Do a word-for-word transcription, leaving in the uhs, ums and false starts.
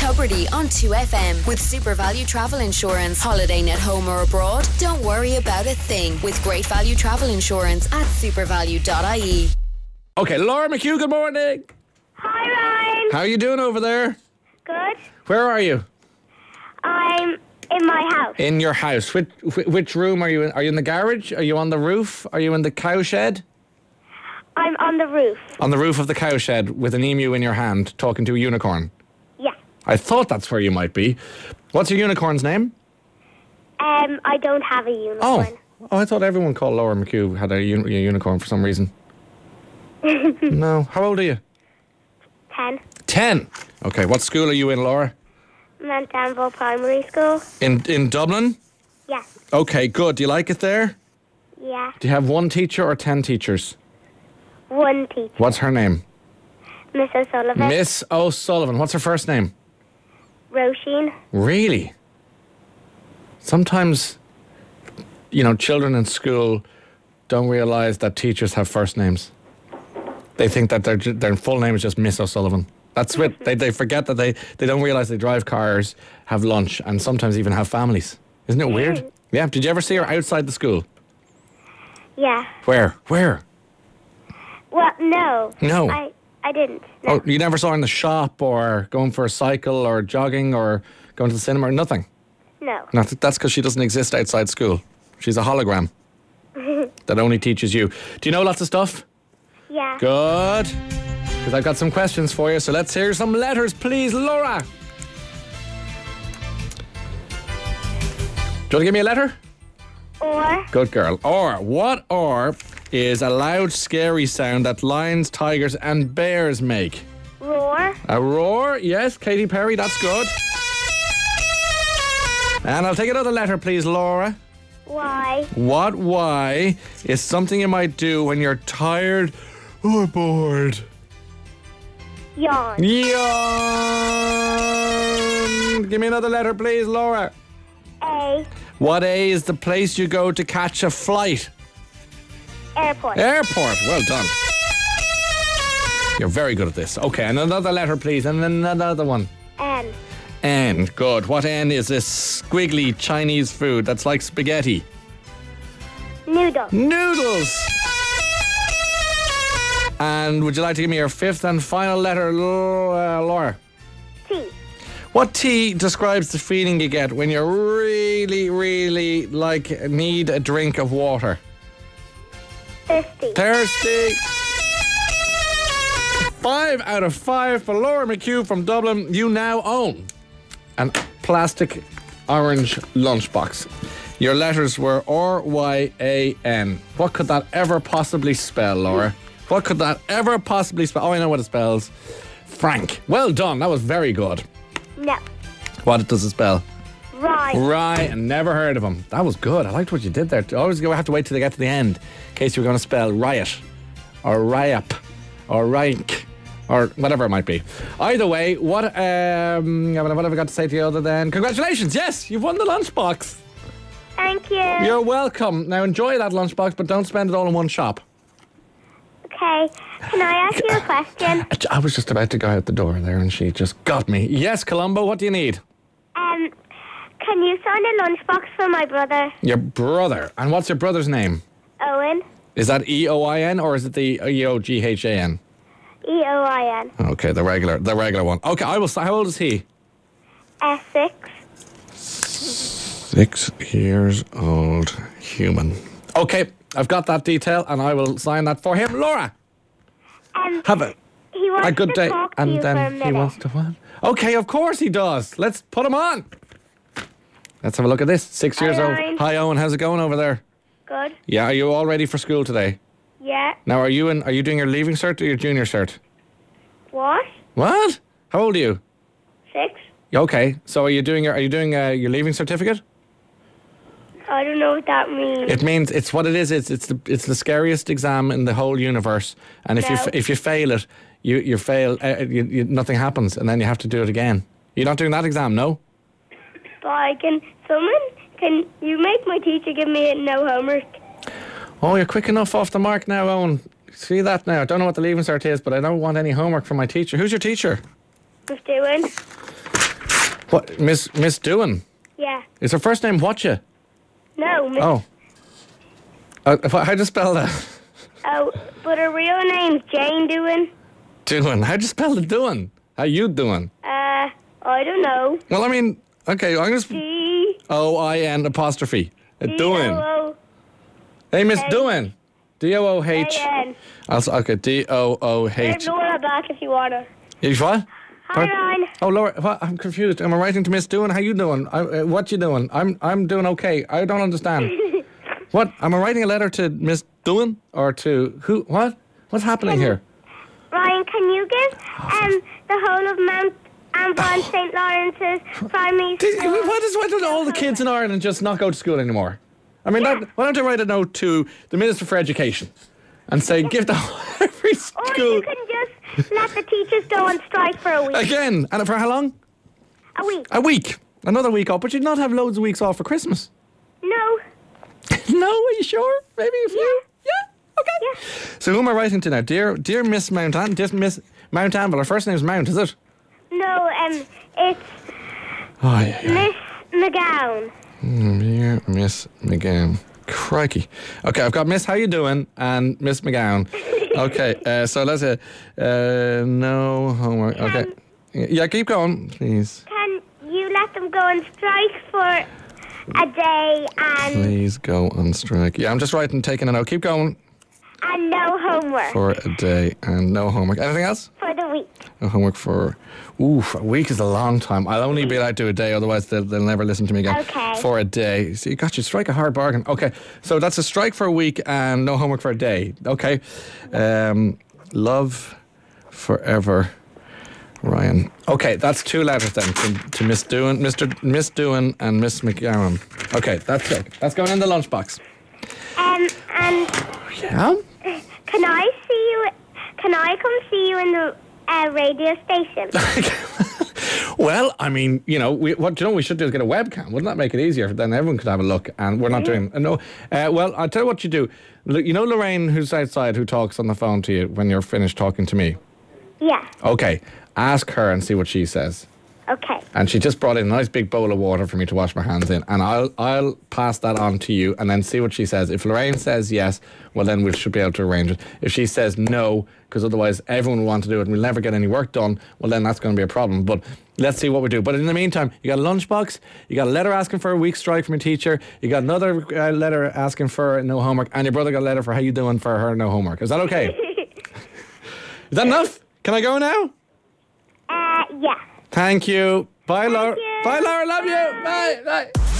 Tubridy on two F M with Super Value Travel Insurance. Holidaying at home or abroad? Don't worry about a thing with Great Value Travel Insurance at supervalue dot I E. Okay, Laura McHugh, good morning. Hi, Ryan. How are you doing over there? Good. Where are you? I'm in my house. In your house. Which which room are you in? Are you in the garage? Are you on the roof? Are you in the cow shed? I'm on the roof. On the roof of the cow shed with an emu in your hand talking to a unicorn. Yeah. I thought that's where you might be. What's your unicorn's name? Um, I don't have a unicorn. Oh, oh I thought everyone called Laura McHugh had a, uni- a unicorn for some reason. No. How old are you? Ten. Ten. Okay, what school are you in, Laura? I'm at Danville Primary School. In in Dublin? Yeah. Okay, good. Do you like it there? Yeah. Do you have one teacher or ten teachers? One teacher. What's her name? Miss O'Sullivan. Miss O'Sullivan. What's her first name? Roisin. Really? Sometimes, you know, children in school don't realise that teachers have first names. They think that their their full name is just Miss O'Sullivan. That's it. they they forget that they, they don't realise they drive cars, have lunch, and sometimes even have families. Isn't it weird? Yeah. Did you ever see her outside the school? Yeah. Where? Where? Well, no. No. I, I didn't. No. Oh, you never saw her in the shop or going for a cycle or jogging or going to the cinema or nothing? No. No, that's because she doesn't exist outside school. She's a hologram that only teaches you. Do you know lots of stuff? Yeah. Good. Because I've got some questions for you, so let's hear some letters, please, Laura. Do you want to give me a letter? Or. Good girl. Or. What or is a loud, scary sound that lions, tigers, and bears make? Roar. A roar, yes, Katy Perry, that's good. And I'll take another letter, please, Laura. Why? What why is something you might do when you're tired or bored? Yawn. Yawn. Give me another letter, please, Laura. A. What A is the place you go to catch a flight? Airport. Airport. Well done. You're very good at this. Okay, and another letter, please, and then another one. N. N. Good. What N is this squiggly Chinese food that's like spaghetti? Noodle. Noodles. And would you like to give me your fifth and final letter, uh, Laura? T. What T describes the feeling you get when you really, really like need a drink of water? Thirsty. Thirsty. Five out of five for Laura McHugh from Dublin. You now own an plastic orange lunchbox. Your letters were R Y A N. What could that ever possibly spell, Laura? What could that ever possibly spell? Oh, I know what it spells. Frank. Well done. That was very good. No. What does it spell? Right. Right, and never heard of him. That was good. I liked what you did there. Always go have to wait till they get to the end in case you were going to spell riot or riop or rank or whatever it might be. Either way, what um, what have I got to say to you other than congratulations? Yes, you've won the lunchbox. Thank you. You're welcome. Now enjoy that lunchbox, but don't spend it all in one shop. Okay. Can I ask you a question? I was just about to go out the door there, and she just got me. Yes, Columbo. What do you need? Um, can you sign a lunchbox for my brother? Your brother. And what's your brother's name? Owen. Is that E O I N or is it the E O G H A N? E O I N. Okay, the regular, the regular one. Okay, I will. How old is he? Uh, six. Six years old human. Okay, I've got that detail, and I will sign that for him, Laura. Um, Have a he wants a good to day, talk to and you for a then he minute. wants to what? Okay, of course he does. Let's put him on. Let's have a look at this. Six Hi, years old. Ryan. Hi, Owen. How's it going over there? Good. Yeah, are you all ready for school today? Yeah. Now, are you in? Are you doing your leaving cert or your junior cert? What? What? How old are you? Six? Okay, so are you doing your? Are you doing uh, your leaving certificate? I don't know what that means. It means it's what it is. It's it's the it's the scariest exam in the whole universe. And if No. you f- if you fail it, you you fail. Uh, you, you, nothing happens, and then you have to do it again. You're not doing that exam, no? But I can... Someone... Can you make my teacher give me no homework? Oh, you're quick enough off the mark now, Owen. See that now? I don't know what the leaving cert is, but I don't want any homework from my teacher. Who's your teacher? Who's doing? What, Miss Miss Doohan? Yeah. Is her first name Whatcha? No, Miss. Oh. Uh, if I, how do you spell that? Oh, but her real name's Jane Doohan. Doohan. How do you spell the Doohan? How you doing? Uh, I don't know. Well, I mean, okay, I'm going to... D. O I N apostrophe. Uh, Doohan. D-O-O. Hey, Miss A- Doohan. D O O H. A-N. Also, okay, D O O There's H. Laura back if you want her. You what? Hi, Ryan. Oh, Laura, what? I'm confused. Am I writing to Miss Doohan? How you doing? I, uh, what you doing? I'm I'm doing okay. I don't understand. What? Am I writing a letter to Miss Doohan or to who? What? What's happening here? Ryan, can you give um the whole of Mount Ambon Saint Lawrence's primary Did- school? Why does why don't all the kids in Ireland just not go to school anymore? I mean, that, why don't I write a note to the Minister for Education and say, give the every Or school you can just let the teachers go on strike for a week. again? And for how long? A week. A week. Another week off. But you'd not have loads of weeks off for Christmas. No. No, are you sure? Maybe a few? Yeah. Okay. Yeah. So who am I writing to now? Dear dear Miss Mount An- dear Miss Mount Anvil. Her first name's Mount, is it? No, um, it's Oh, yeah, yeah. Miss McGowan. Dear Miss McGowan. Crikey. Okay, I've got Miss How You Doing and Miss McGowan. Okay, uh, so let's say uh, no homework. Okay. Yeah, keep going, please. Can you let them go on strike for a day and Please go on strike. Yeah, I'm just writing, taking a note. Keep going and no homework for a day and no homework. Anything else? for the week? No homework for... Oof, a week is a long time. I'll only be allowed to do a day, otherwise they'll, they'll never listen to me again. Okay. For a day. See, you got you. Strike a hard bargain. Okay, so that's a strike for a week and no homework for a day. Okay. Um, love forever, Ryan. Okay, that's two letters then to, to Miss Doohan, Mister Miss Doohan and Miss McGowan. Okay, that's it. That's going in the lunchbox. Um, and Yeah? can I see you? Can I come see you in the uh, radio station? Well, I mean, you know, we, what do you know we should do is get a webcam. Wouldn't that make it easier? Then everyone could have a look, and we're not doing. Uh, no, uh, well, I'll tell you what you do. Look, you know Lorraine, who's outside, who talks on the phone to you when you're finished talking to me. Yeah. Okay, ask her and see what she says. Okay. And she just brought in a nice big bowl of water for me to wash my hands in, and I'll I'll pass that on to you, and then see what she says. If Lorraine says yes, well then we should be able to arrange it. If she says no, because otherwise everyone will want to do it and we'll never get any work done, well then that's going to be a problem. But let's see what we do. But in the meantime, you got a lunchbox, you got a letter asking for a week's strike from a teacher, you got another uh, letter asking for no homework, and your brother got a letter for how you doing for her no homework. Is that okay? Is that enough? Can I go now? Uh, yeah. Thank you. Bye, Laura. you. Bye, Laura. Love you. Bye. Bye.